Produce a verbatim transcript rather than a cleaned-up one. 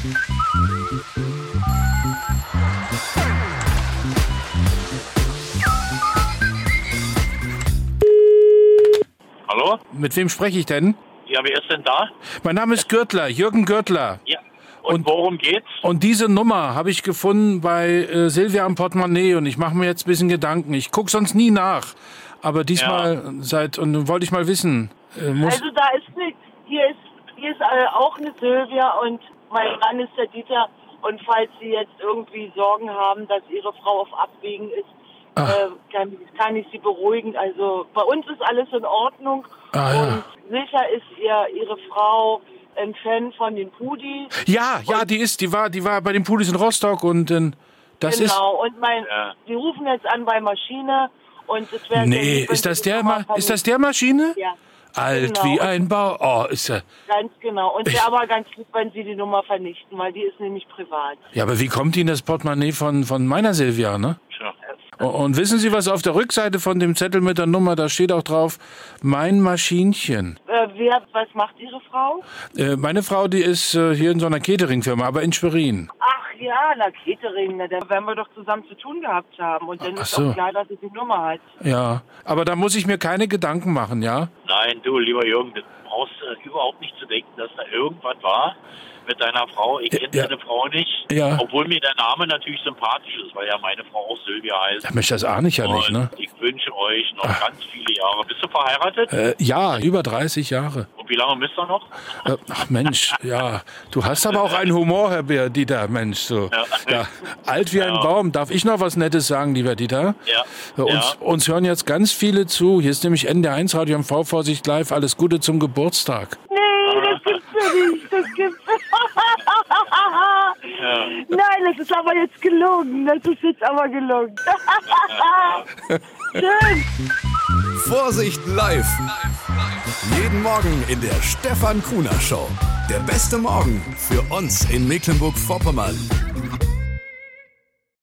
Hallo? Mit wem spreche ich denn? Ja, wer ist denn da? Mein Name ist Gürtler, Jürgen Gürtler. Ja. Und, Und- worum geht's? Und diese Nummer habe ich gefunden bei äh, Silvia am Portemonnaie und ich mache mir jetzt ein bisschen Gedanken. Ich gucke sonst nie nach. Aber diesmal seit, und nun wollte ich mal wissen. Äh, muss, Also da ist nichts. Hier ist, hier ist äh, auch eine Silvia und mein Mann ist der Dieter. Und falls Sie jetzt irgendwie Sorgen haben, dass Ihre Frau auf Abwägen ist, äh, kann, kann ich Sie beruhigen. Also bei uns ist alles in Ordnung. Ah, ja. Und sicher ist ihr Ihre Frau ein Fan von den Pudis. ja, ja, die ist, die war, die war bei den Pudis in Rostock und äh, das ist. Genau. Und mein, Ja. die rufen jetzt an bei Maschine. Und es wäre Nee, sehr lieb, wenn ist das Sie die der, Nummer Ma ist das der Maschine? Ja. Alt Genau. wie ein Bau. Oh, ist ja. Ganz genau. Und wäre aber ganz lieb, wenn Sie die Nummer vernichten, weil die ist nämlich privat. Ja, aber wie kommt Ihnen das Portemonnaie von, von meiner Silvia, ne? Tja. Und, und wissen Sie, was auf der Rückseite von dem Zettel mit der Nummer, da steht auch drauf, mein Maschinchen. Äh, wer, was macht Ihre Frau? Äh, meine Frau, die ist äh, hier in so einer Catering-Firma, aber in Schwerin. Ach ja, na Catering, na, da werden wir doch zusammen zu tun gehabt haben. Und dann Ach ist so. auch klar, dass sie die Nummer hat. Ja, aber da muss ich mir keine Gedanken machen, ja? Nein, du, lieber Jürgen, du brauchst äh, überhaupt nicht zu denken, dass da irgendwas war mit deiner Frau. Ich kenne Ja. deine Frau nicht. Ja. Obwohl mir der Name natürlich sympathisch ist, weil ja meine Frau auch Silvia heißt. Ja, Mensch, das ahne ich ja nicht, Und ne? ich wünsche euch noch ganz viele Jahre. Bist du verheiratet? Äh, ja, über dreißig Jahre. Und wie lange müsst ihr noch? Äh, ach Mensch, ja. Du hast aber auch einen Humor, Herr Bär, Dieter, Mensch. So. Ja. Ja. Alt wie ein Ja. Baum. Darf ich noch was Nettes sagen, lieber Dieter? Ja. Äh, Uns, Ja. uns hören jetzt ganz viele zu. Hier ist nämlich N D eins Radio M V Vorsicht live. Alles Gute zum Geburtstag. Nee, das gibt's ja nicht. Das gibt's. Ja. Nein, das ist aber jetzt gelogen. Das ist jetzt aber gelogen. Schön. Vorsicht live. Jeden Morgen in der Stefan Kuhner Show. Der beste Morgen für uns in Mecklenburg-Vorpommern.